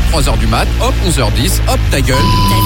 3h du mat, hop, 11h10, hop, ta gueule.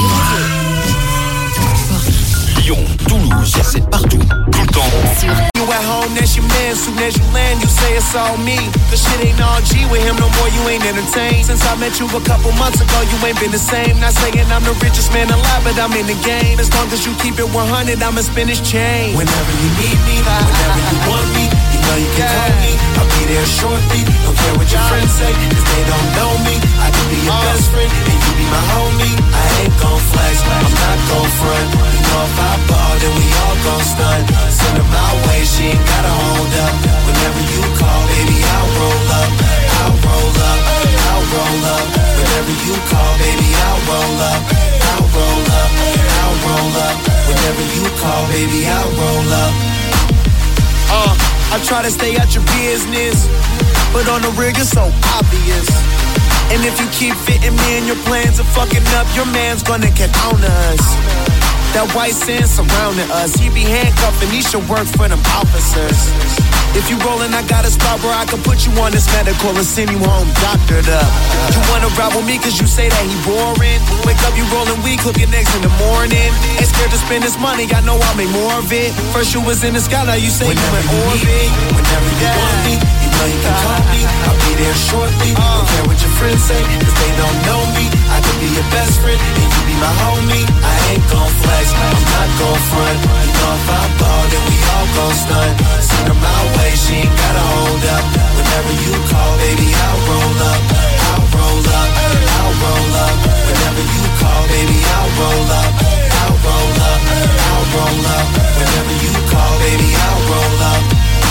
Lyon, Toulouse, c'est partout, tout le temps. You at home, that's your man. Soon as you land, you say it's all me. The shit ain't all G with him no more, you ain't entertained. Since I met you a couple months ago, you ain't been the same. Not saying I'm the richest man alive, but I'm in the game. As long as you keep it 100, I'ma spin this chain. Whenever you need me, whenever you want me, you know you can call me. I'll be there shortly. Don't care what your friends say, cause they don't know me. I can be your best friend, and you be my homie. I ain't gon' flex, I'm not gon' front. You know if I ball, then we all gon' stunt. Send her my way, she ain't gotta hold up. Whenever you call, baby, I'll roll up. I'll roll up, I'll roll up. Whenever you call, baby, I'll roll up. I'll roll up, I'll roll up. Whenever you call, baby, I'll roll up. I try to stay out your business, but on the real, you're so obvious. And if you keep fitting me in your plans and fucking up, your man's gonna get on us. That white sand surrounding us, he be handcuffing, he should work for them officers. If you rollin', I got a spot where I can put you on this medical and send you home doctored up. You wanna ride with me cause you say that he boring. Wake up, you rollin' weed, cooking eggs in the morning. Ain't scared to spend this money, I know I'll make more of it. First you was in the sky, now you say whenever you in orbit. Whenever you want me, you know you can call me. I'll be there shortly, don't care what your friends say, cause they don't know me. I could be your best friend, and you be my homie. I ain't gon' flex, I'm not gon' front. You know if I ball, then we all gon' stunt. Send her my way, she ain't gotta hold up. Whenever you call, baby, I'll roll up. I'll roll up, I'll roll up. Whenever you call, baby, I'll roll up. I'll roll up, I'll roll up. Whenever you call, baby, I'll roll up.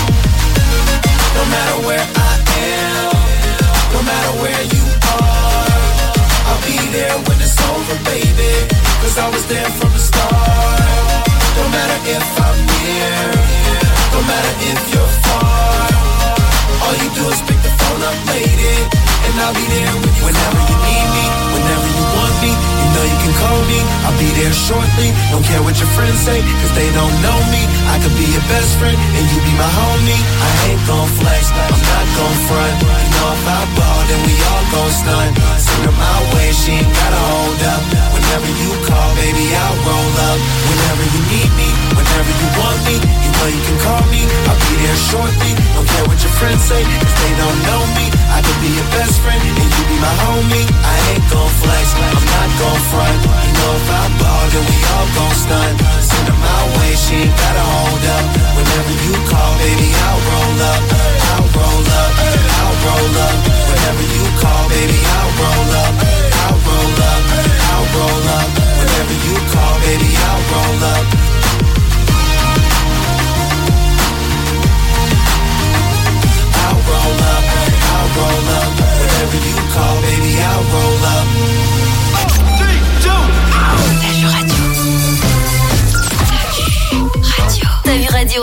No matter where I am, no matter where you are, I'll be there when it's over, baby, cause I was there from the start. No matter if I'm near, no matter if you're far, all you do is pick the phone up, lady, and I'll be there with you whenever you need me, whenever you want me. You know you can call me, I'll be there shortly. Don't care what your friends say, cause they don't know me. I could be your best friend, and you be my homie. I ain't gon' flex, I'm not gon' front. You know if I ball, then we all gon' stunt. Send her my way, she ain't gotta hold up. Whenever you call, baby, I'll roll up. Whenever you need me, whenever you want me, you know you can call me. I'll be there shortly. Don't care what your friends say, cause they don't know me. I could be your best friend, and you be my homie. I ain't gon' flex, I'm not gon' front. You know if I ball, then we all gon' stunt. Send her my way, she ain't gotta hold up. Whenever you call, baby, I'll roll up. I'll roll up, I'll roll up. Whenever you call, baby, I'll roll up. I'll roll up, I'll roll up. Whenever you call, baby, I'll roll up. I'll roll up, I'll roll up. Whenever you call, baby, I'll roll up. 1, 2, 3. T'as vu radio.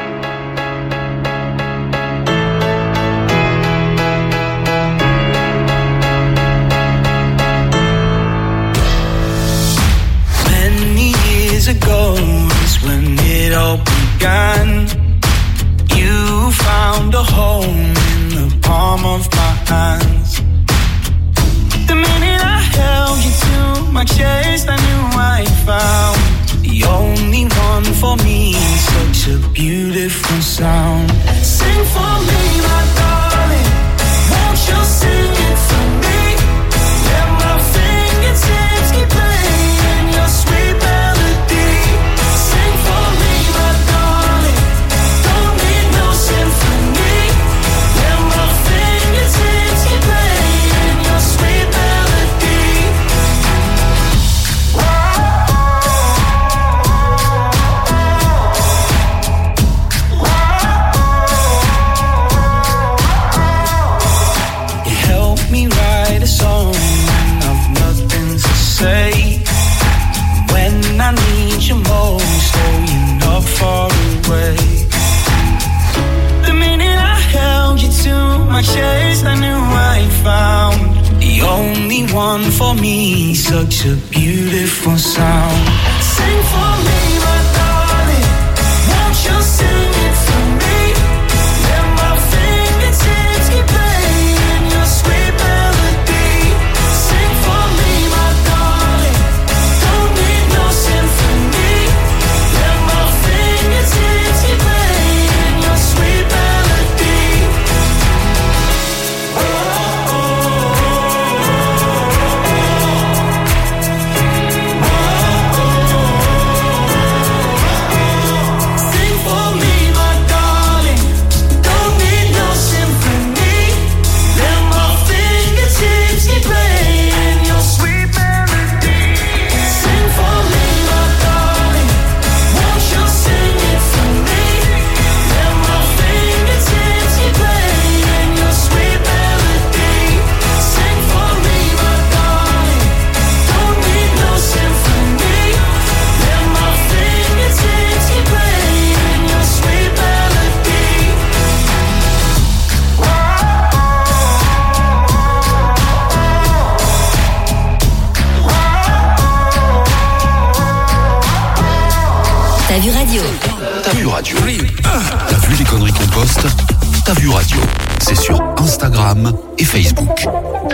Many years ago is when it all began. You found a home in the palm of my hands. The minute I held you to my chest, I knew I found the only one for me. Such a beautiful sound. Sing for me, my darling. Won't you sing it for me? Let my fingertips keep playing your sweet melody. Sing for me, my darling. Don't need no symphony. Let my fingertips keep playing your sweet melody. You helped me write a song when I've nothing to say. When I need you most, oh, you're not far away. The minute I held you to my chest, I knew I found the only one for me. Such a beautiful sound. Sing for me, my darling. Won't you sing it for me? Let my fingertips keep playing your sweet melody. Sing T'as vu radio? T'as vu radio? T'as vu les conneries qu'on poste? T'as vu radio? C'est sur Instagram et Facebook.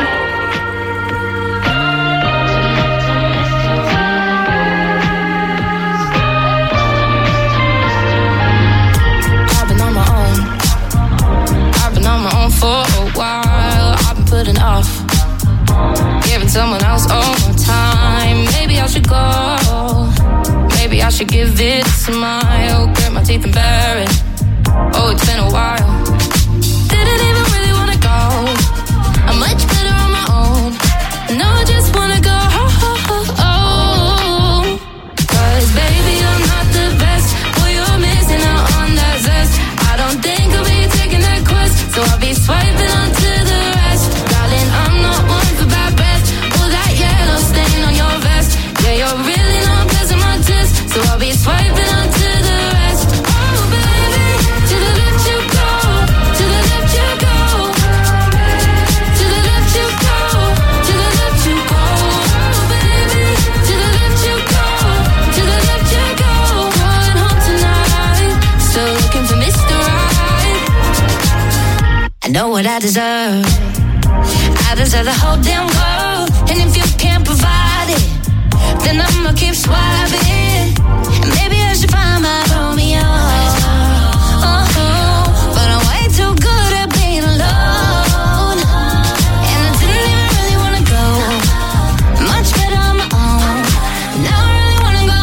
For a while, I've been putting off giving someone else all my time. Maybe I should go. Maybe I should give it a smile. Grit my teeth and bear it. Oh, it's been a while. Didn't even really wanna go. I'm much better on my own. No, I just wanna go home. 'Cause baby, I'm not the best. Boy, you're missing out on that zest. I don't think I'll be taking that quest, so I'll be swiping on to the rest. Darling, I'm not one for bad breath. All that yellow stain on your vest. Yeah, you're really not passing my test, so I'll be swiping on to the rest. Oh baby, to the left you go, to the left you go, to the left you go, to the left you go. Oh baby, to the left you go, to the left you go. Going home tonight, still looking for Mr. Right. I know what I deserve. I deserve the whole damn world. And if you can't provide it, then I'ma keep swiping. And maybe I should find my Romeo. But I'm way too good at being alone. And I didn't even really wanna go. Much better on my own. Now I really wanna go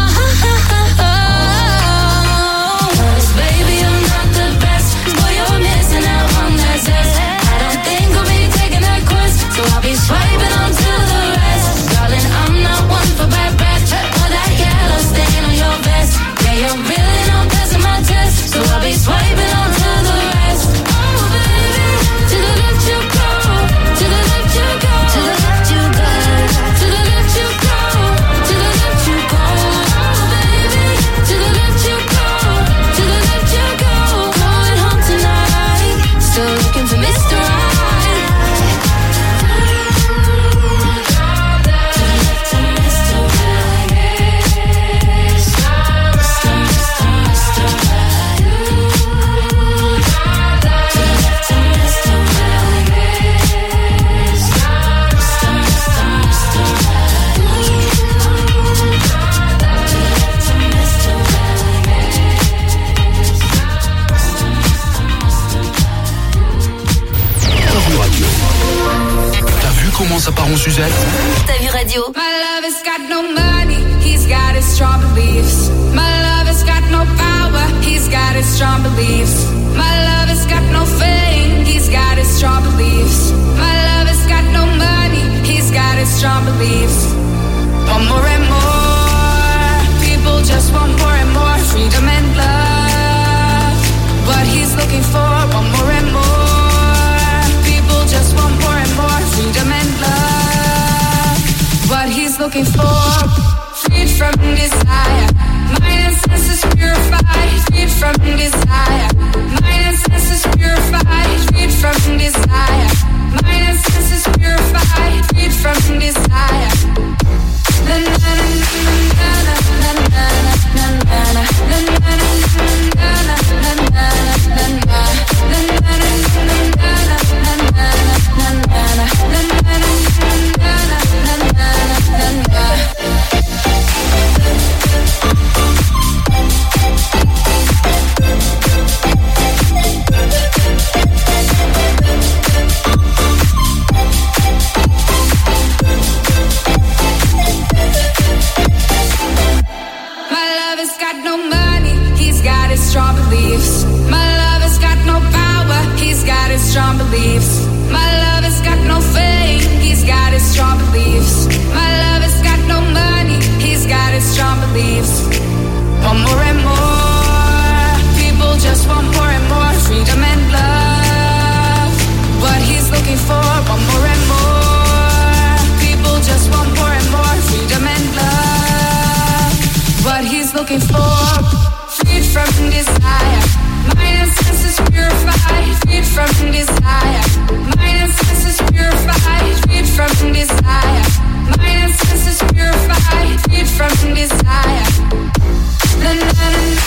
home. 'Cause baby, I'm not the best. Boy, you're missing out on that zest. I don't think I'll be taking that quest, so I'll be swiping on to the rest. Darling, I'm not one for bad breath. Or that yellow stain on your vest. Yeah, you're really not passing my test, so I'll be swiping on to the rest. Oh baby, to the left you go, to the left you go, to the left you go, to the left you go, to the left you go. Oh baby, to the left you go, to the left you go. Going home tonight, still looking for Mr. Right. T'as vu radio? T'as vu comment ça part en suzette? T'as vu radio? My love has got no money, he's got his strong beliefs. My love has got no power, he's got his strong beliefs. My love has got no fame, he's got his strong beliefs. My love has got no money, he's got his strong beliefs. Want more and more, people just want more and more freedom and love. What he's looking for, want more and more, people just want more and more freedom and love. What he's looking for, freed from desire, mind and senses purified, freed from desire, mind and senses purified, freed from desire, mind and senses purified, freed from desire. Na na na na na na na na na na na strong beliefs. My love has got no power, he's got his strong beliefs. My love has got no fame, he's got his strong beliefs. My love has got no money, he's got his strong beliefs. Want more and more, people just want more and more freedom and love. What he's looking for, want more and more, people just want more and more freedom and love. What he's looking for, freed from desire, mind and senses purified, freed from desire, mind and senses purified, freed from desire, mind and senses purified, freed from desire. Na na na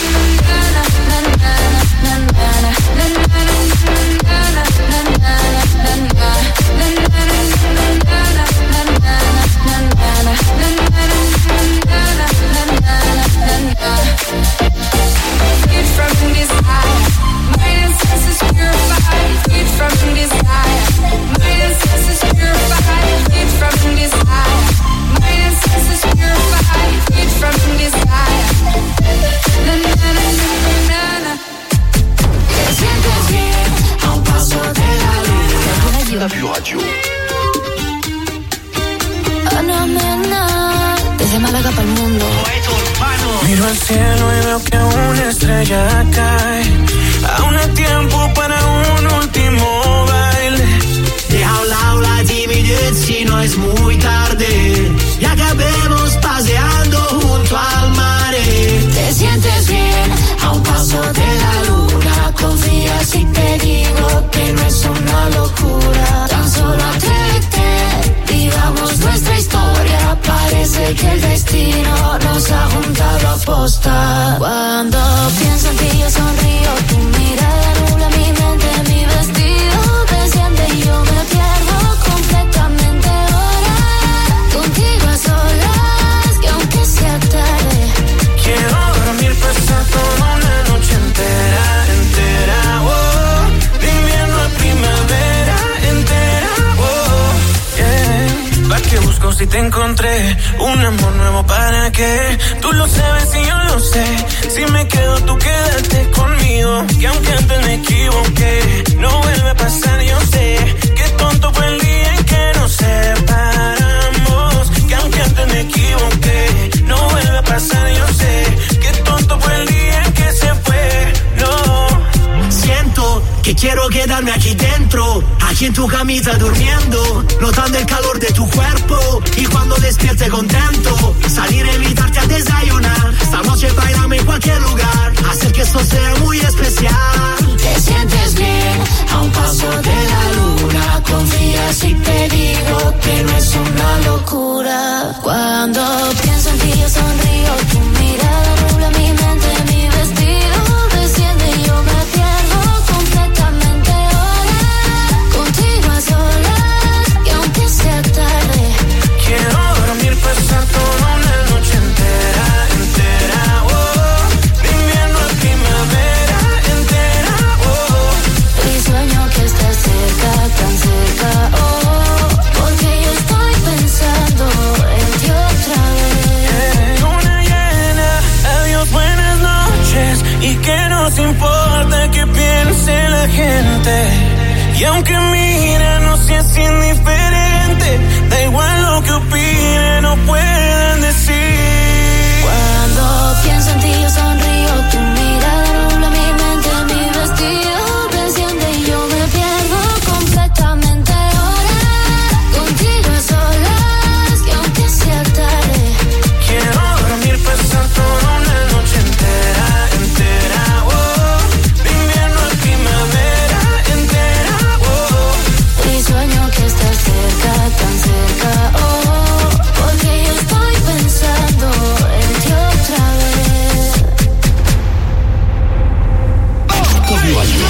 pa'l mundo. Miro al cielo y veo que una estrella cae. Aún hay tiempo para un último baile. Deja a un lado la timidez si no es muy tarde. Y acabemos paseando junto al mar. Te sientes bien a un paso de la luna. Confía si te digo que no es una locura. Tan solo atrévete, vivamos nuestra historia. Parece que el destino nos ha juntado a posta. Cuando pienso en ti yo sonrío. Tu mirada nubla mi mente, mi vestido desciende y yo me pierdo completamente ahora. Contigo a solas, que aunque sea tarde, quiero dormir, pasar toda una noche entera, oh. De invierno a primavera entera, oh, yeah. ¿Pa' qué busco si te encontré? Un amor nuevo, ¿para qué? Tú lo sabes y yo lo sé. Si me quedo, tú quédate conmigo. Que aunque antes me equivoqué, no vuelve a pasar, yo sé. Qué tonto fue el día en que nos separamos. Que aunque antes me equivoqué, no vuelve a pasar, yo sé. Qué tonto fue el día en que se fue, no. Siento que quiero quedarme aquí dentro, aquí en tu camita durmiendo, notando el calor de tu cuerpo. Y cuando despierte contento, salir a invitarte a desayunar. Esta noche bailame en cualquier lugar, hacer que esto sea muy especial. te sientes bien a un paso de la luna. Confía si te digo que no es una locura. Cuando pienso en ti yo sonrío. Tu mirada nubla mi mente, mi vestido desciende y yo me pierdo completamente ahora. Contigo a solas, y aunque sea tarde, quiero dormir, pasar toda una noche entera, oh. De invierno a primavera entera, oh. y sueño que estás cerca, tan cerca, oh. Porque yo estoy pensando en ti otra vez. Luna llena, adiós, buenas noches. Y que nos importa que piense la gente. Y aunque mira, no seas indiferente. Da igual lo que opinen o puedan decir. Cuando pienso en ti yo sonrío. Tu mirada nubla mi mente, mi vestido desciende y yo me pierdo completamente ahora. Contigo a solas, que aunque sea tarde, quiero dormir, pasar toda una noche entera, oh. De invierno a primavera entera, oh. y sueño que estás cerca, tan cerca, oh. Porque yo estoy pensando en ti otra vez. T'as vu radio.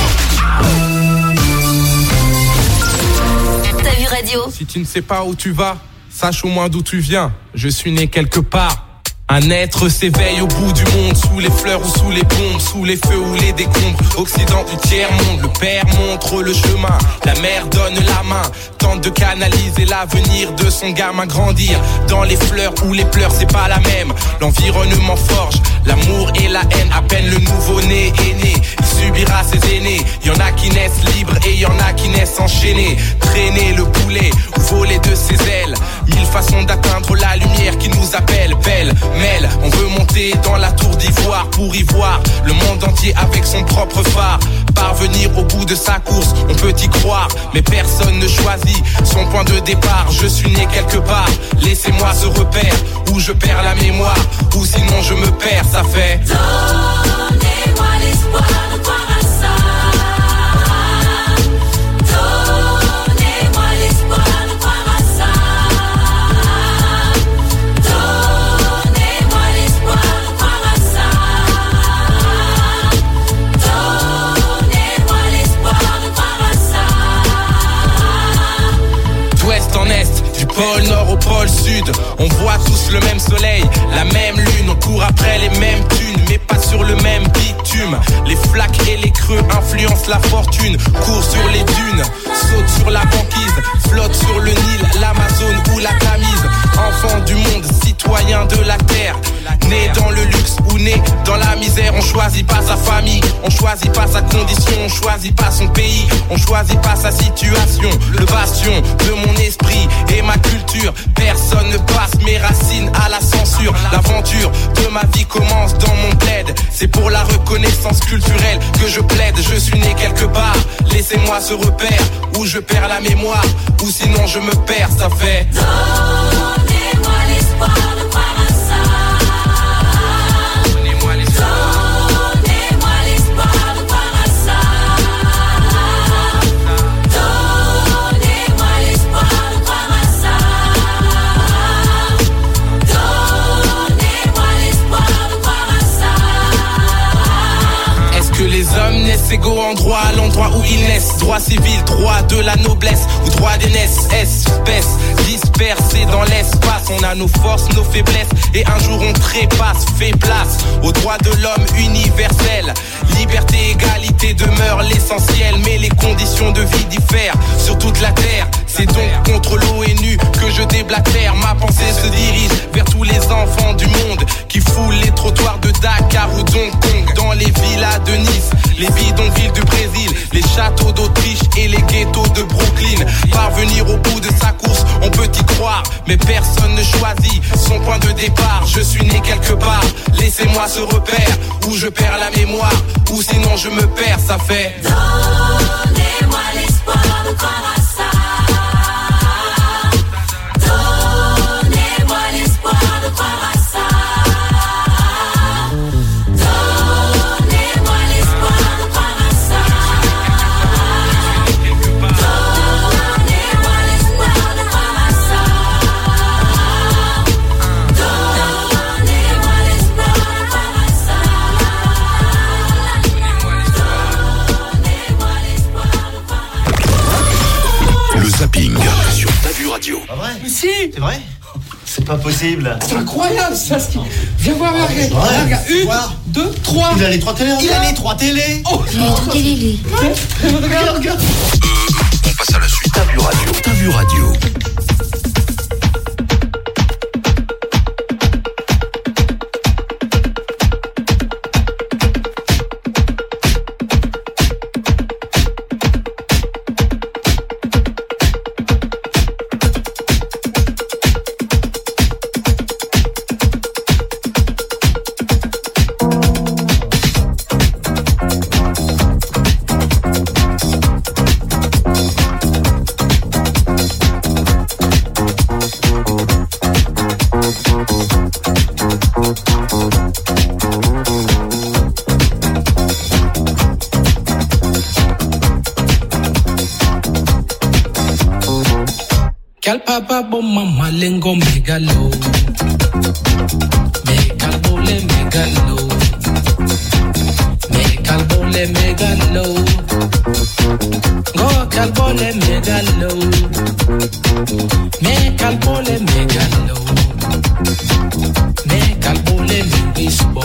T'as vu radio? Si tu ne sais pas où tu vas, sache au moins d'où tu viens. Je suis né quelque part. Un être s'éveille au bout du monde, sous les fleurs ou sous les bombes, sous les feux ou les décombres. Occident du tiers-monde, le père montre le chemin, la mère donne la main, tente de canaliser l'avenir de son gamin. Grandir dans les fleurs ou les pleurs, c'est pas la même. L'environnement forge l'amour et la haine. À peine le nouveau-né est né, il subira ses aînés. Y'en a qui naissent libres et y'en a qui naissent enchaînés. Traîner le boulet ou voler de ses ailes. Mille façons d'atteindre la lumière qui nous appelle. Belle mêle, on veut monter dans la tour d'ivoire pour y voir le monde entier avec son propre phare. Parvenir au bout de sa course, on peut y croire, mais personne ne choisit son point de départ. Je suis né quelque part, laissez-moi ce repère où je perds la mémoire, ou sinon je me perds, ça fait. Donnez-moi l'espoir de croire à ça. Donnez-moi l'espoir de croire à ça. Donnez-moi l'espoir de croire à ça. Donnez-moi l'espoir de croire à ça. D'ouest en est, du pôle nord au pôle sud, on voit tous le même soleil, la même lune, on court après les mêmes thunes, mais pas sur le même bitume. Les flaques et les creux influencent la fortune, court sur les dunes, saute sur la banquise, flotte sur le Nil, l'Amazone ou la Tamise. Enfant du monde, citoyen de la terre, Né dans le luxe ou né dans la misère, on choisit pas sa famille, on choisit pas sa condition, on choisit pas son pays, on choisit pas sa situation. Le bastion de mon esprit et ma culture, personne ne passe mes racines à la censure. L'aventure de ma vie commence dans mon bled, c'est pour la reconnaissance culturelle que je plaide. Je suis né quelque part, laissez-moi ce repère où je perds la mémoire, ou sinon je me perds, ça fait. Donnez-moi l'espoir de croire à ça. Donnez-moi l'espoir de croire à ça. Donnez-moi l'espoir de croire à ça. Donnez-moi l'espoir de croire à ça. Est-ce que les hommes naissent égaux en droit à l'endroit où ils naissent? Droit civil, droit de la noblesse ou droit d'aînesse? Espèce dispersée dans l'espace, on a nos forces, nos faiblesses, et un jour on trépasse, fait place aux droits de l'homme universel. Liberté, égalité demeure l'essentiel, mais les conditions de vie diffèrent sur toute la terre. C'est donc contre l'ONU que je déblatère. Ma pensée se dirige vers tous les enfants du monde qui foulent les trottoirs de Dakar ou d'Hong Kong, dans les villas de Nice, les bidonvilles du Brésil, les châteaux d'Autriche et les ghettos de Brooklyn. Parvenir au bout de sa course, on peut y croire, mais personne ne choisit son point de départ. Je suis né quelque part, laissez-moi ce repère où je perds la mémoire, ou sinon je me perds, ça fait. Donnez-moi l'espoir de croire à ça. Donnez-moi l'espoir de croire à ça. Donnez-moi l'espoir de croire à ça. Donnez-moi l'espoir de croire à ça. Donnez-moi l'espoir de croire à ça. Donnez-moi l'espoir de croire à ça. Le zapping sur Ta Vue Radio. Pas vrai? Mais si. C'est vrai? C'est pas possible. C'est incroyable ça, ce qui... Viens voir, regarde. Ouais, Regarde, une, voir. 2, 3. Il a les 3 télés. Il a les 3 télés. Oh, regarde, regarde. On passe à la suite. Ta Vue Radio. Ta Vue Radio. Kalpapa mama lengo megalo, megalbole megalo, megalbole megalo, go kalbole megalo, megalbole megalo, megalbole megisbo.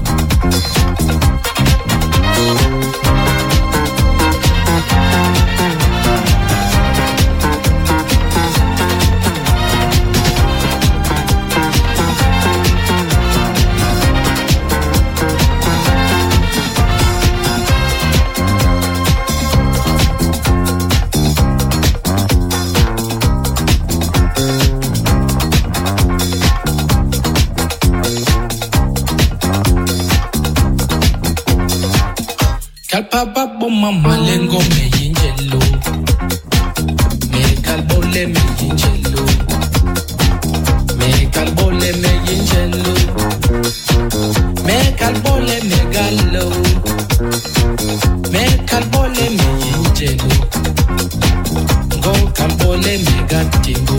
Kalpapa mama lengo me yinjelo, me kalbole me yinjelo, me kalbole me yinjelo, me kalbole me gallo, me kalbole me yinjelo, go kalbole me gatingo.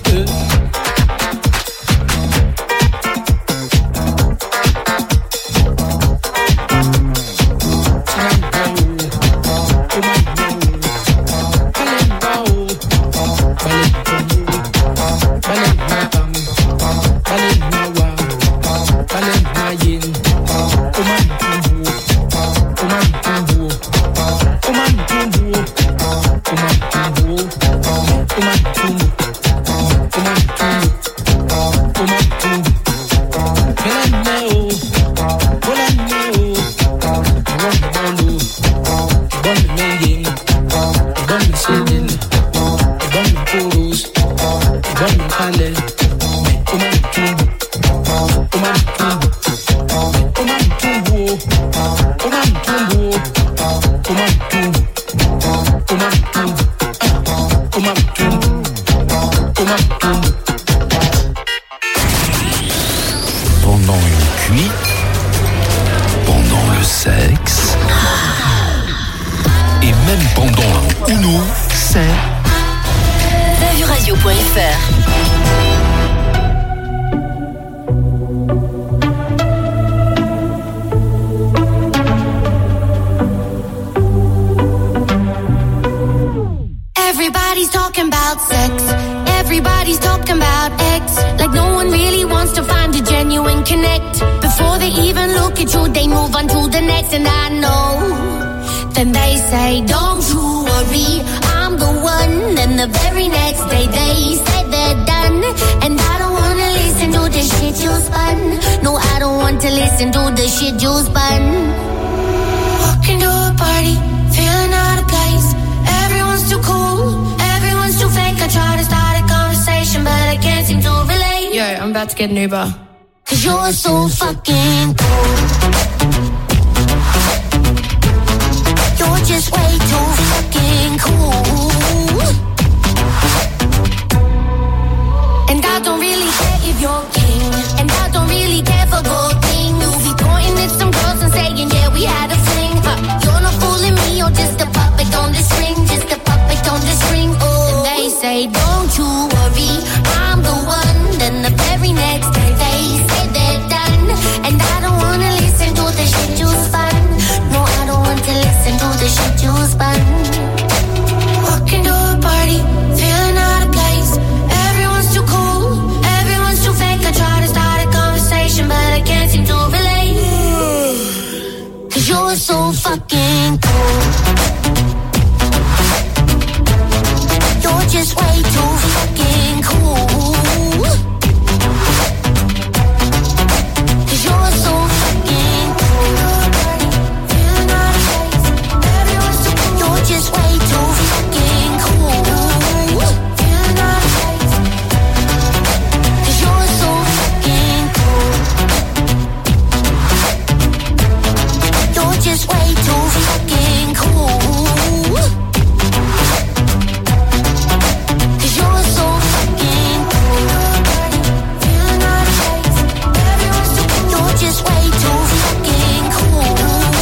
Get an Uber. 'Cause you're so fucking cool. You're just way too fucking cool. And I don't really care if you're king. And I don't really care for gold king. You'll be pointing at some girls and saying, yeah, we had a fling. You're not fooling me, you're just a puppet on the string. Just a puppet on the string. Oh, and they say, don't you worry, I'm the one. Then the very next day they say they're done. And I don't wanna listen to the shit you spun. No, I don't want to listen to the shit you spun. Walking to a party, feeling out of place. Everyone's too cool, everyone's too fake. I try to start a conversation, but I can't seem to relate. 'Cause you're so fucking cool. You're just way too fucking cool. Just way too fucking cool. 'Cause you're so fucking cool. You're just way too fucking cool. 'Cause you're so fucking cool. You're just way too fucking cool.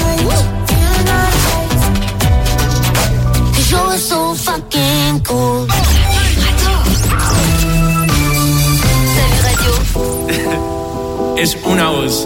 You're so fucking cool. Salut Radio. Es una voz.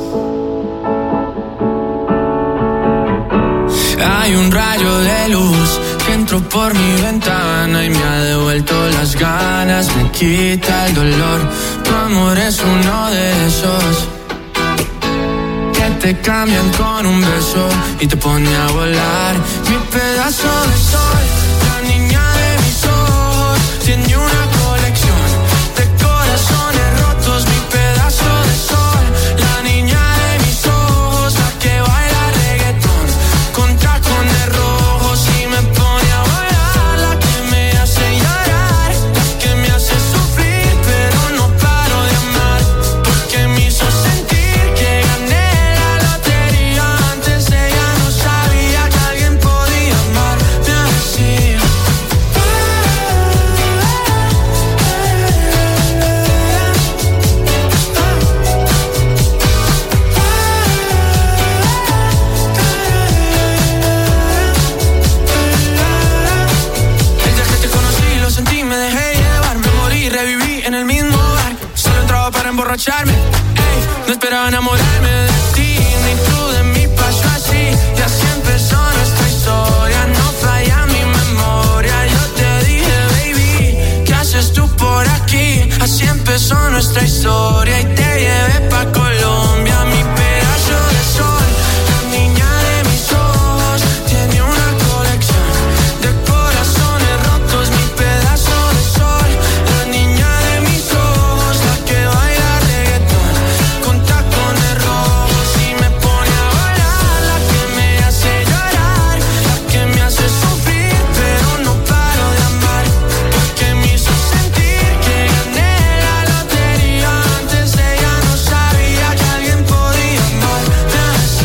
Hay un rayo de luz que entró por mi ventana y me ha devuelto las ganas, me quita el dolor. Tu amor es uno de esos que te cambian con un beso y te pone a volar. Mi pedazo de sol, la niña de mis ojos, tiene una colección de corazones rotos. Mi pedazo de sol, la niña de mis ojos, la que baila reggaetón con tacones rojos y me pone a bailar. La que me hace llorar, la que me hace sufrir, pero no paro de amar, porque me hizo sentir que gané la lotería. Antes ella no sabía que alguien podía amarme así. emborracharme. Ey, no esperaba enamorarme de ti, ni tú de mí pasó así. Y así empezó nuestra historia, no falla mi memoria. Yo te dije, baby, ¿qué haces tú por aquí? Así empezó nuestra historia y te llevé pa' Colombia, mi pedazo de sol. La niña de mis ojos tiene una colección de corazones rotos, mi pedazo de sol. La niña de mis ojos, la que baila reggaetón con tacones rojos y me pone a bailar, la que me hace llorar, la que me hace sufrir, pero no paro de amar, porque me hizo sentir que gané la lotería. Antes ella no sabía que alguien podía amarme así.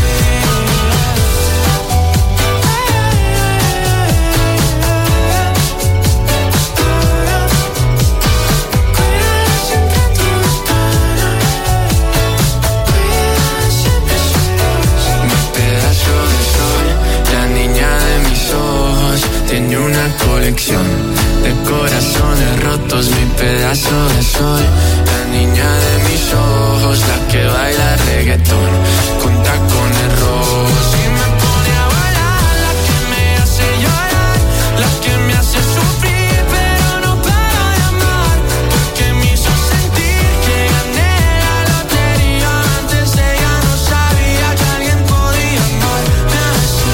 Mi pedazo de sol, la niña de mis ojos, tiene una colección de corazones rotos. Mi pedazo de sol, la niña de mis ojos, la que baila reggaetón con tacones rojos y me pone a bailar, la que me hace llorar, la que me hace sufrir, pero no paro de amar, porque me hizo sentir que gané la lotería. Antes ella no sabía que alguien podía amarme así.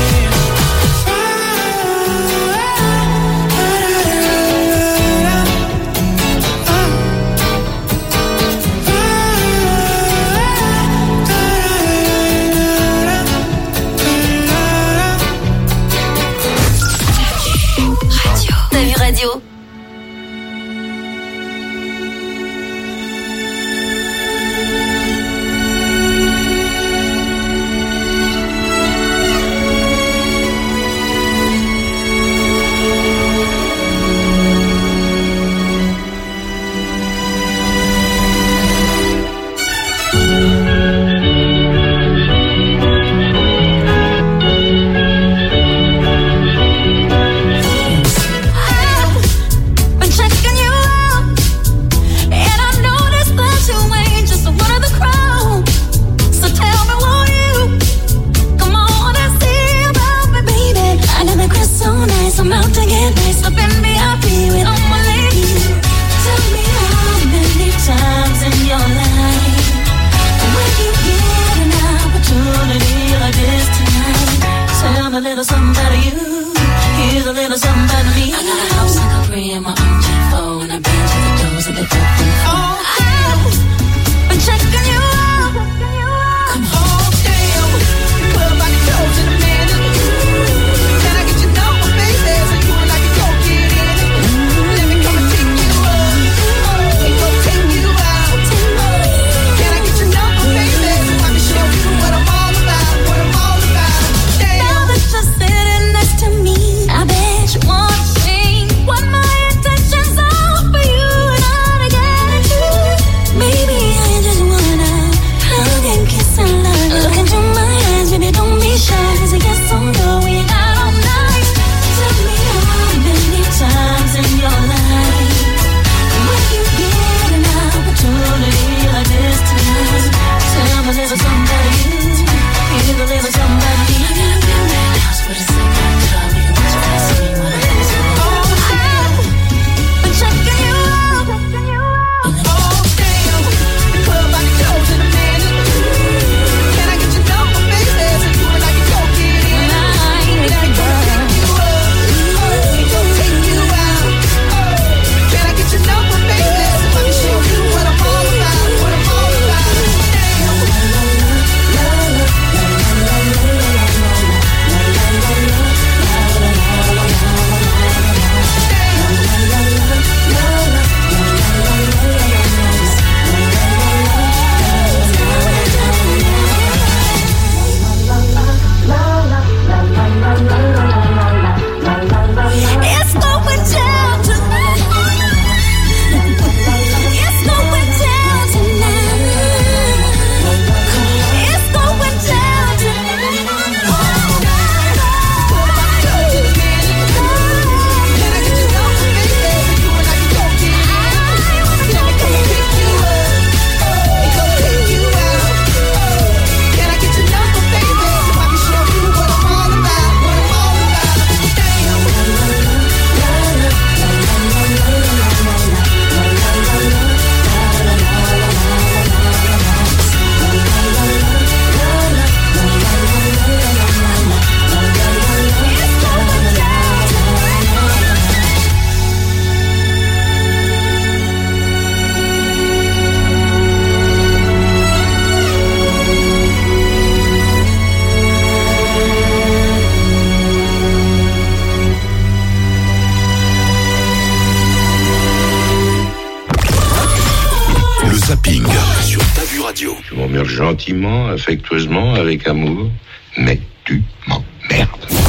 zapping sur Ta Vue Radio. Je m'emmerde gentiment, affectueusement, avec amour, mais tu m'emmerdes.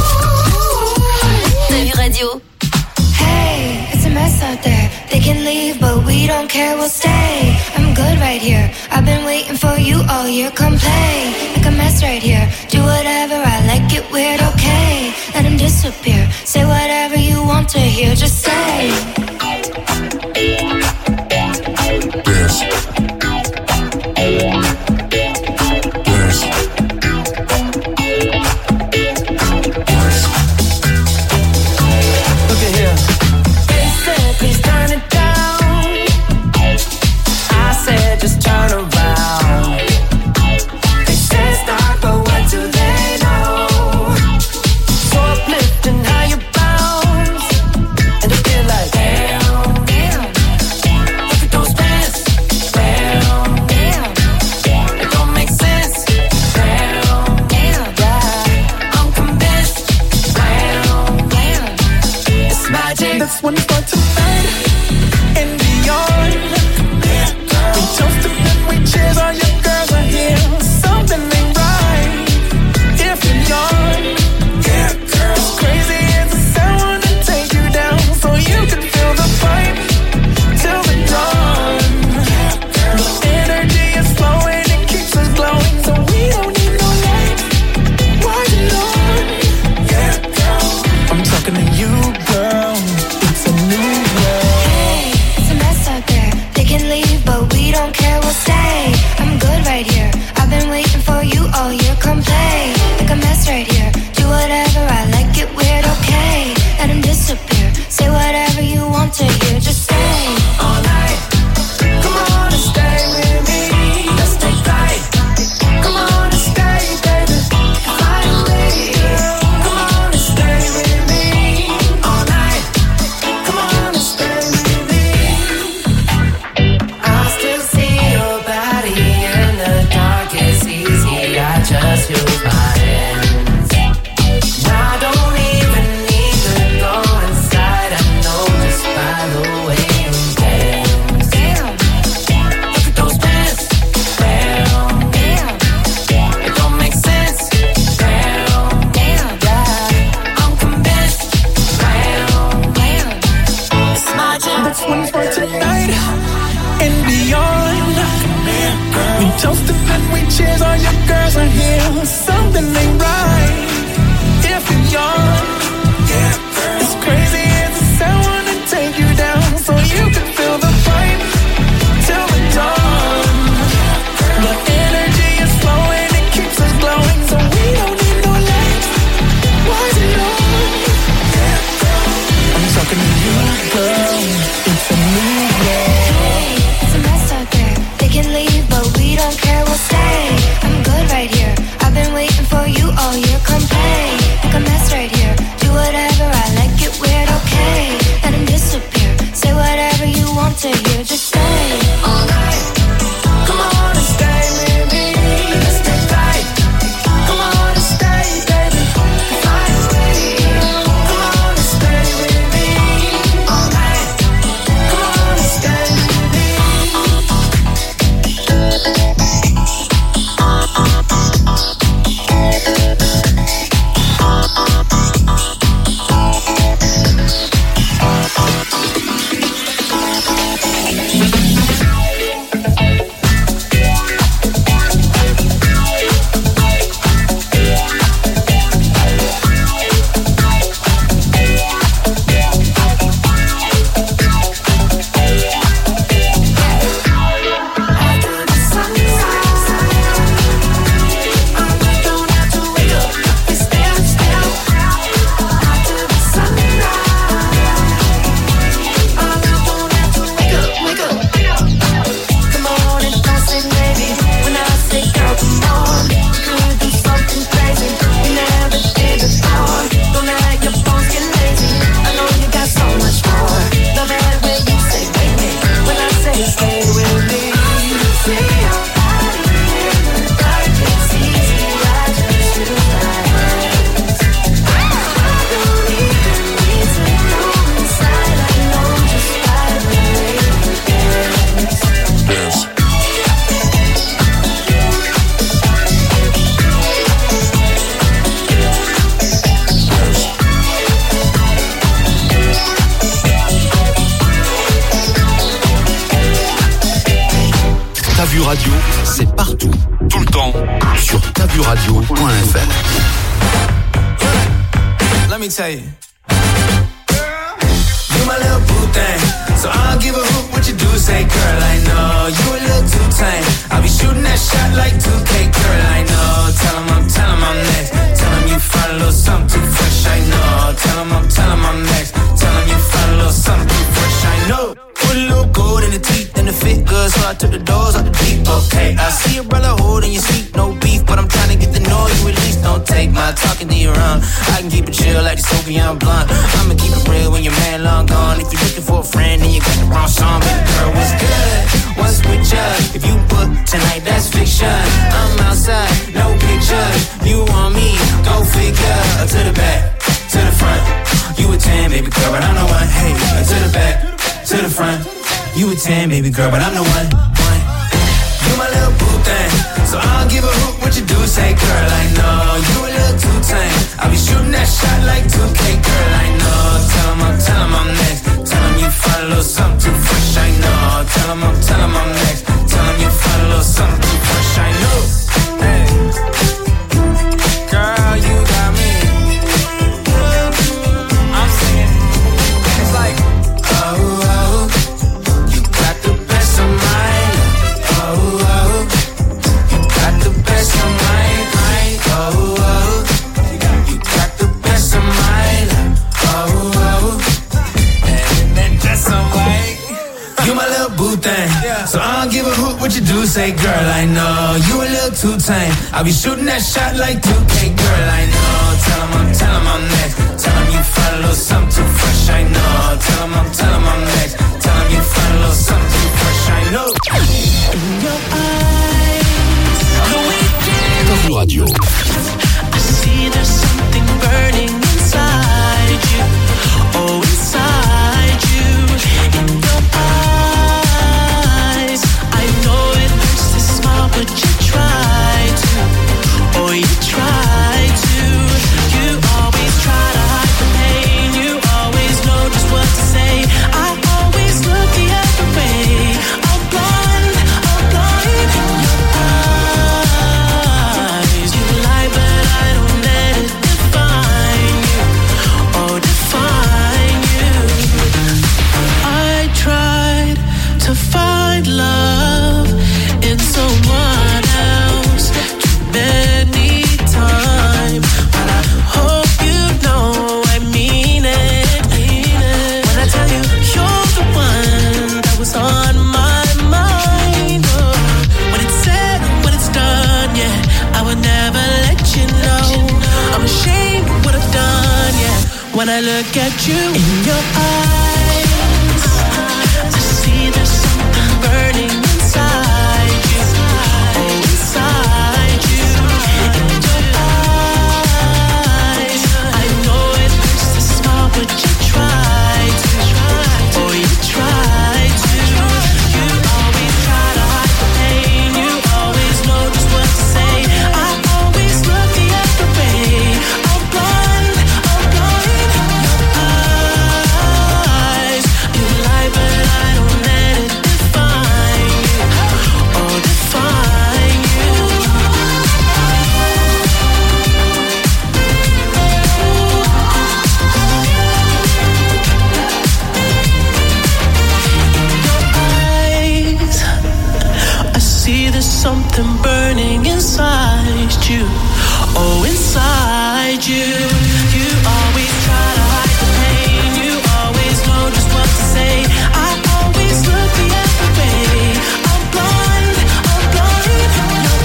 Ta Vue Radio. Hey, it's a mess out there. They can leave, but we don't care, we'll stay. I'm good right here. I've been waiting for you all year. Come play, make a mess right here. Do whatever, I like it weird, okay. Let him disappear. Say whatever you want to hear, just say. Just turn around. They say start, but what do they know? So uplifting how you bounce, and I feel like damn, damn. Look at those pants, damn, damn. It don't make sense, damn, damn. Yeah, I'm convinced, damn, damn. It's magic. That's when it's fun tonight and beyond. Cheers, all your girls are here. Something ain't right if you're young. Yeah, girl. As crazy as the sound, wanna take you down so you can feel the vibe till the dawn. Yeah, girl. The energy is flowing, it keeps us glowing, so we don't need no light. Why you on? Yeah, girl. I'm talking to you, girl. It's a new world. Hey, it's a mess out there. They can leave, but we don't care, we'll stay. I'm good right here. I've been waiting for you all year. Come play, make a mess right here. Do whatever, I like it weird, okay. Let him disappear. Say whatever you want to hear, just stay all night. Come on and stay with me. Let's take flight. Come on and stay, baby. Fly away. Come on and stay with me all night. Come on and stay with me. I still see your body in the dark. It's easy. I just use my hands. I don't even need to go inside. I know just by the way you dance. Damn. Look at those pants. Damn. Damn. It don't make sense. Damn. Damn. Yeah. I'm convinced. Damn. Damn. It's magic. That's one for tonight and beyond. We toasted and we cheers. All your girls are here. Something ain't right if you're young. Yeah, girl. It's crazy as the sound, wanna take you down so you can feel the vibe till the dawn. The energy is flowing, it keeps us glowing, so we don't need no lights. Why is it on? Yeah, girl. I'm talking to you, girl. It's a new world. Hey, it's a mess out there. They can leave, but we don't care, we'll stay. I'm good right here. I've been waiting for you all year. Come play, make a mess right here. Do whatever, I like it weird, okay. Let him disappear. Say whatever you want to hear, just stay all night. Come on and stay with me. Let's take flight. Come on and stay, baby. Fly away. Come on and stay with me all night. Come on and stay with me. Vue Radio, c'est partout, tout le temps, sur tavuradio.fr. Let me tell you. You my little boo thing, so I don't give a hoot what you do. Say, girl, I know you a little too tame. I'll be shooting that shot like 2K, girl, I know. Tell him I'm next. Tell him you find a little something too fresh, I know. Tell him I'm next. Tell him you find a little something too fresh, I know. Put a little gold in the teeth and the fit good, so I took the doors out the deep. Okay, I see your brother holding your seat, no beef, but I'm trying to get the noise you at least. Don't take my talking to your own. I can keep it chill like the Soviet blunt. I'ma keep it real when your man long gone. If you're looking for a friend, then you got the wrong song. Baby girl, what's good? What's with ya? If you book tonight, that's fiction. I'm outside, no pictures. You want me? Go figure. To the back, to the front. You a 10, baby girl, but I'm the one. Hey, to the back, to the front. You a 10, baby girl, but I'm the one. You my little boo thing, so I don't give a hoot what you do. Say, girl, I know you a little too tame. I'll be shooting that shot like 2K, girl, I know. Tell him I'm next. Tell him you find a little something too fresh, I know. Tell him I'm next. Tell him you find a little something too fresh, I know. Hey, girl, you got me. I'm singing. It's like, oh, you got the best of mine. Oh, you got the best of mine. Oh, you got the best of mine. Oh, and that's some way. You my little boo thing, so I don't give a hoot what you do. Say, girl, I know you a little too tame. I'll be shooting that shot like 2K, girl, I know. Tell him I'm next. Tell him you find a little something too fresh, I know. Tell him I'm next. Tell him you find a little something too fresh, I know. In your eyes, the weekend. Tavure Radio. I see there's something burning inside you. Oh, inside you. In your eyes, I know it hurts to smile, but you try to. Oh, you try to. You always try to hide the pain. You always know just what to say. I always look the other way. I'm blind. In your eyes, you lie, but I don't let it define you. Oh, define you. I tried to find love in someone else too many times, but I hope you know I mean it. When I tell you you're the one that was on my mind. Oh, when it's said, when it's done, yeah, I would never let you know. I'm ashamed of what I've done, yeah. When I look at you in your eyes, I see there's something burning inside you. Oh, inside you. In your eyes, I know it hurts to smile, but you try to. Oh, you try to. You always try to hide the pain. You always know just what to say. I always look the other way. I'm blind. In your eyes, you lie, but I don't let it define you. Oh, define you. Eyes, I see there's something burning inside you. Oh, inside you. You always try to hide the pain. You always know just what to say. I always look the other way. I'm blind. In your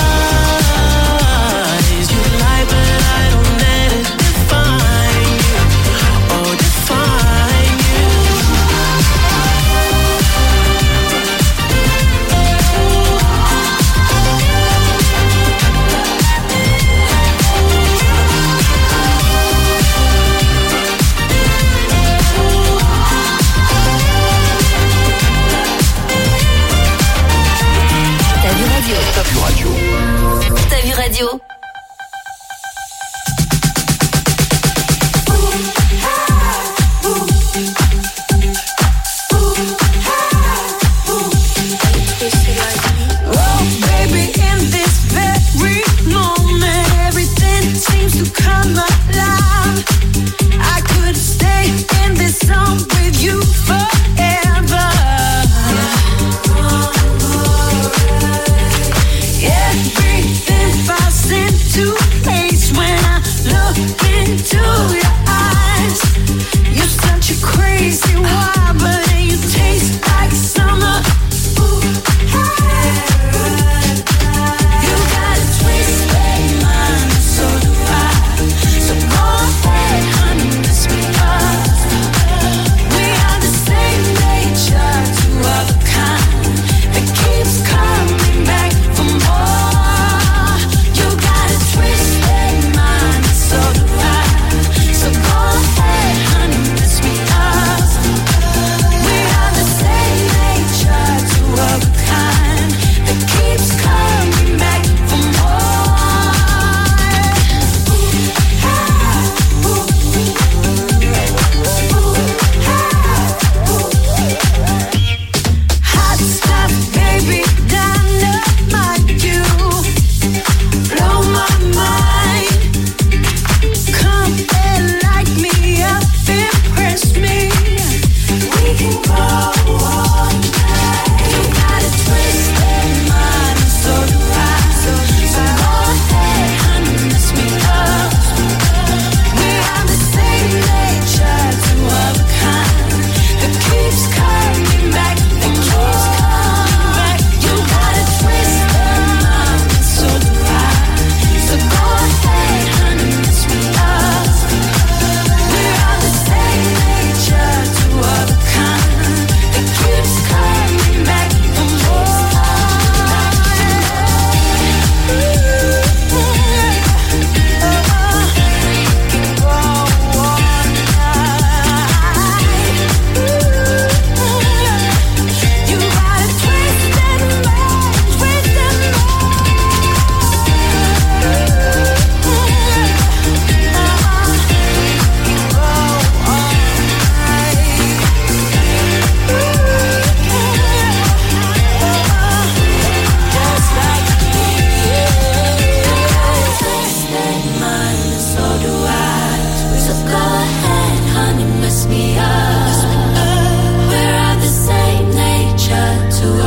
eyes, you lie, but I don't let it define you. Oh, define you.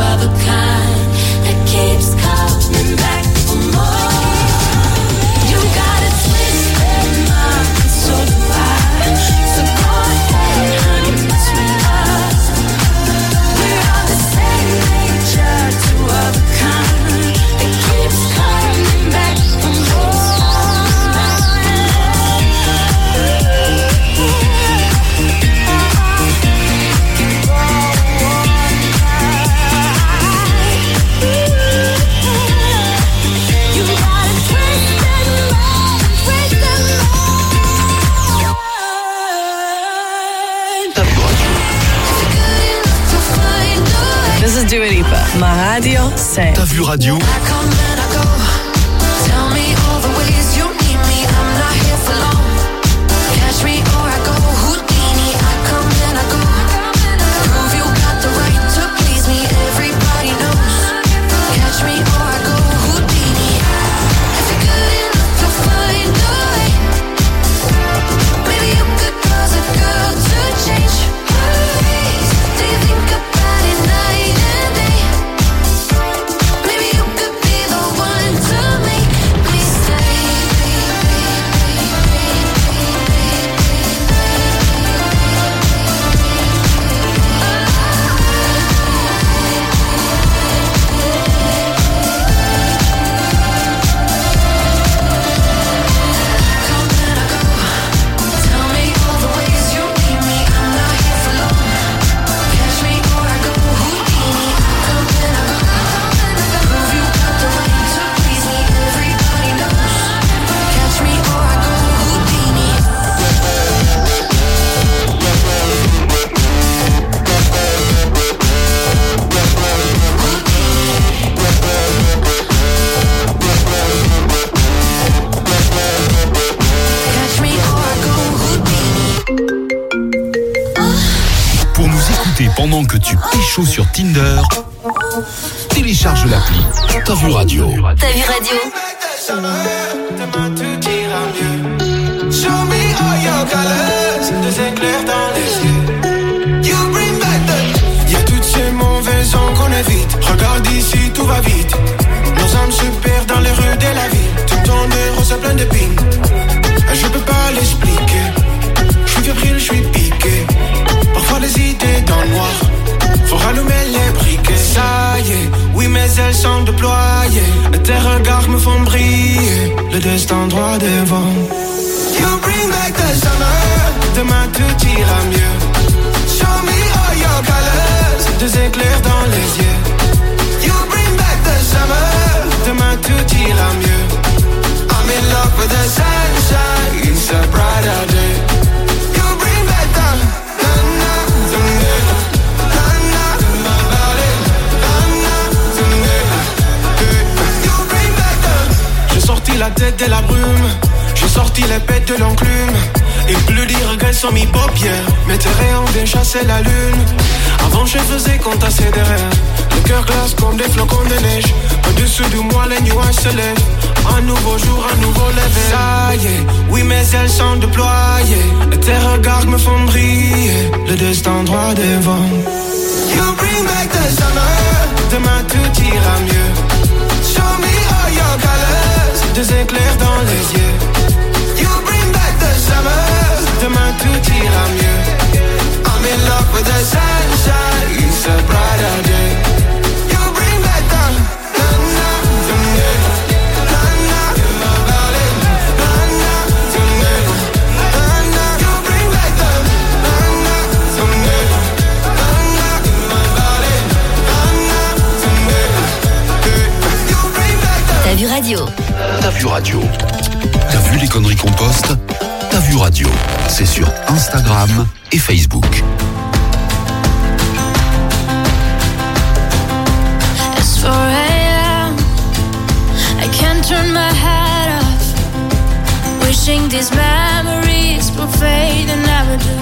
of a kind that keeps coming back for more. You got a twisted mind, so do I. So go ahead, honey, mess me up. We're all the same nature, two of a kind that keeps coming back for more. This is Dua Lipa. Ma radio, c'est T'as vu radio? Pendant que tu pécho sur Tinder, télécharge l'appli T'as vu radio. T'as vu radio? Show me all your colors, des éclairs dans les yeux. You bring back the... Y'a toutes ces mauvaises ondes qu'on évite. Regarde ici, tout va vite. Nos âmes se perdent dans les rues de la ville. Tout ton de roses plein d'épines. Je peux pas l'expliquer. Je suis fébrile, je suis piqué. Parfois les idées dans le noir. Faut rallumer les briquets. Ça y est, oui mes ailes sont déployées. Tes regards me font briller. Le destin droit devant. You bring back the summer. Demain tout ira mieux. Show me all your colors. Des éclairs dans les yeux. You bring back the summer. Demain tout ira mieux. I'm in love with the sunshine. It's a brighter day. You bring back the la tête de la brume, j'ai sorti les pètes de l'enclume. Il pleut des regrets sur mes paupières. Mes terrains ont bien chassé la lune. Avant je faisais comptasser des rêves. Le cœur glace comme des flocons de neige. Au-dessous de moi les nuages se lèvent. Un nouveau jour, un nouveau lever. Ça y est, oui mes ailes sont déployées. Tes regards me font briller. Le destin droit devant. You bring back the summer. Demain tout ira mieux. Show me all your colors. Des éclairs dans les yeux. You bring back the summer. Demain tout ira mieux. I'm in love with the sunshine. It's a brighter day. You bring back the T'as vu radio? T'as vu radio. T'as vu les conneries qu'on poste? T'as vu radio. C'est sur Instagram et Facebook. It's 4 a.m. I can't turn my head off. Wishing these memories will fade and never do.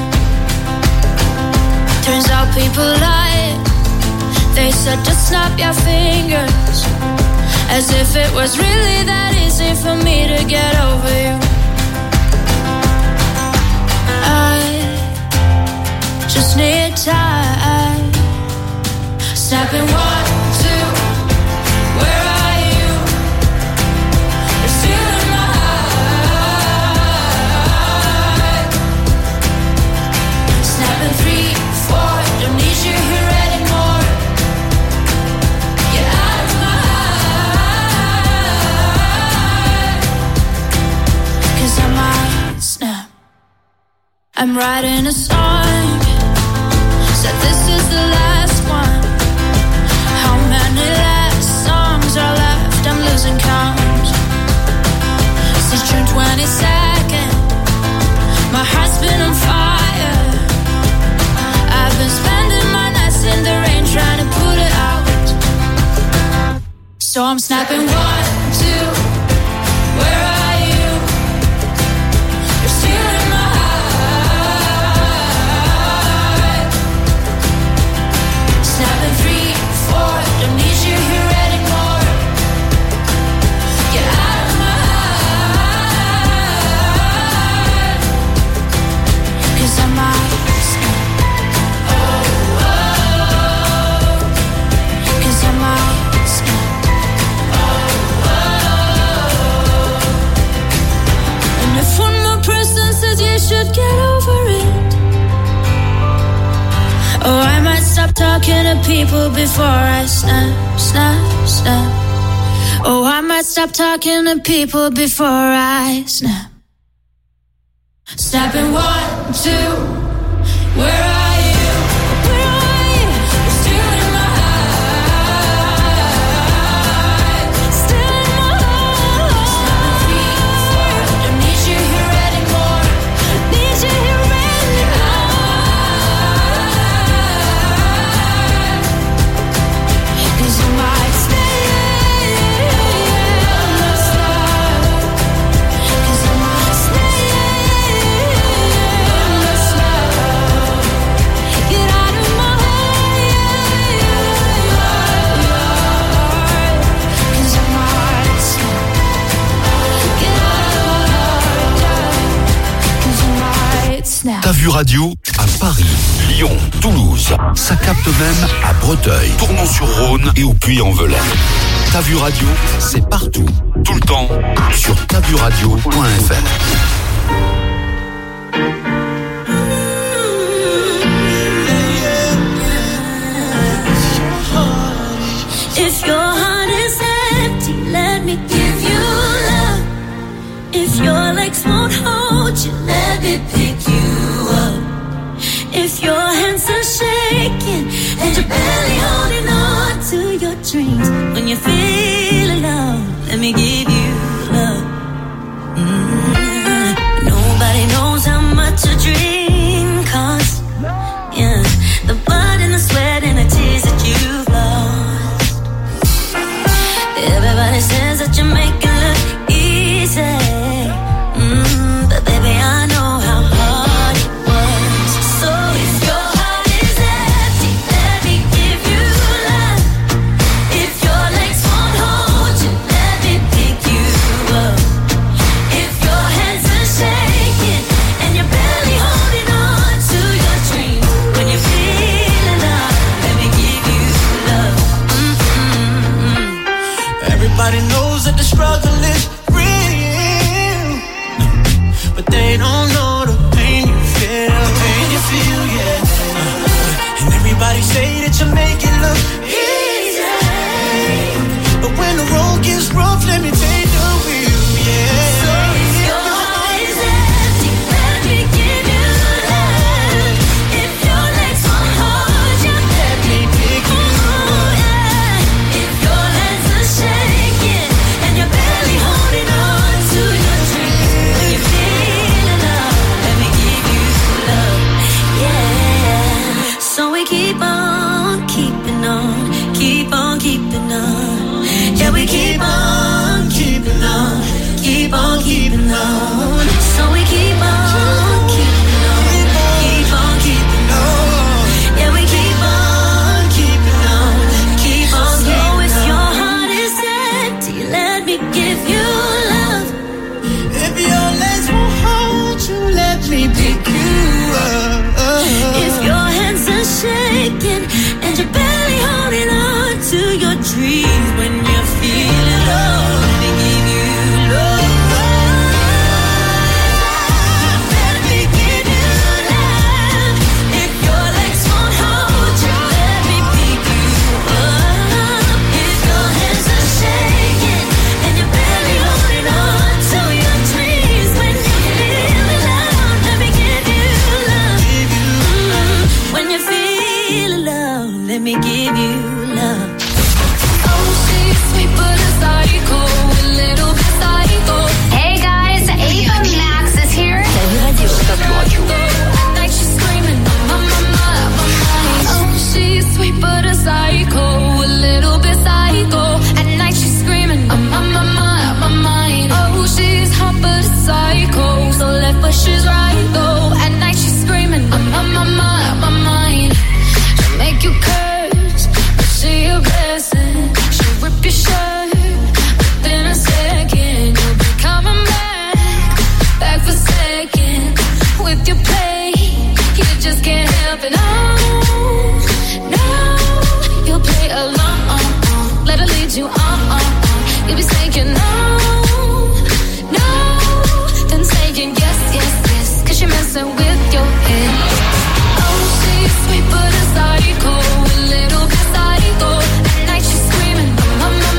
Turns out people lie. They said just snap your fingers. As if it was really that easy for me to get over you. I just need time. Snapping 1, 2, where are you? You're still in my heart. Snapping 3, 4, don't need you here anymore. Get out of my heart. 'Cause I might snap. I'm writing a song, said this is the last one. How many last songs are left? I'm losing count. Since June 22nd, my heart's been on fire. I've been spending my nights in the rain trying to put it out. So I'm snapping 1, 2, where are you? You're still in my heart. Snapping 3, 4, don't need you here anymore. Get out of my heart. 'Cause I might snap. Oh, oh. 'Cause I might snap. Oh, oh. And if one more person says you should get over it, oh, I might stop talking to people before I snap, snap, snap. Oh, I might stop talking to people before I snap. Snapping 1, 2, where are you? Where are you? You're still in my heart. Still in my heart. Snapping 3, 4, don't need you here anymore. Need you here anymore. 'Cause I might stay. 'Cause I might stay. Get out of my heart. 'Cause I might stay. Get out of my heart. 'Cause I might snap. T'as vu radio à Paris, Lyon, Toulouse. Ça capte même à Breteuil, Tournon-sur-Rhône et au Puy-en-Velay. T'as vu radio, c'est partout, tout le temps, sur tavuradio.fr. If your heart is empty, let me give you love. If your legs won't hold you, let me pick you up. If your hands are shaking and you're barely holding on to your dreams, when you feel alone, let me give you love. Nobody knows how much a dream costs. Yeah, the blood and the sweat and the tears that you've lost. Everybody says that you make it look easy, but baby, I know how hard it was. So if your heart is empty, let me give you love. If your legs won't hold you, let me pick you up. If your hands are shaking and you're barely holding on to your dreams, when you feel alone, let me give you love. Everybody knows that the struggle is real, but they don't know the pain you feel. The pain you feel, yeah. And everybody say that you make it look easy, but when the road gets rough, let me take the wheel, yeah. So if your heart is empty, let me give you love. If your legs won't hold you, let me pick you up. If your hands are shaking and you're barely holding on to your dreams, when you feel alone, let me give you love. Yeah. So we keep on keeping on, keep on keeping on. Yeah, we keep on keeping on, keep on keeping on. So we keep on keeping on, keep on keeping on. Yeah, we keep on keeping on, keep on keeping on. So if your heart is empty, let me give you love. If your legs won't hold you, let me pick you up. If your hands are shaking and you're barely holding trees when you're feeling low. Let me give you love. Let me give you love. If your legs won't hold you, let me pick you up. If your hands are shaking and you're barely holding on to your dreams when you're feeling low, let me give you love. When you're feeling low, let me give you love. Oh, she's sweet but a psycho, a little bit psycho. Hey guys, Ava Max is here. At night she's screaming, oh, she's sweet but a psycho, a little bit psycho. At night she's screaming, my mind. Oh, she's hot but a psycho, so left but she's right though. At night she's screaming, my mind. She'll make you curse, but she a blessing. She'll rip your shirt, within a second you'll be coming back for second. With your play, you just can't help it. No, you'll play along, let her lead you on. You'll be saying no, then saying yes, 'cause you're messing with your head. Oh, she's sweet but a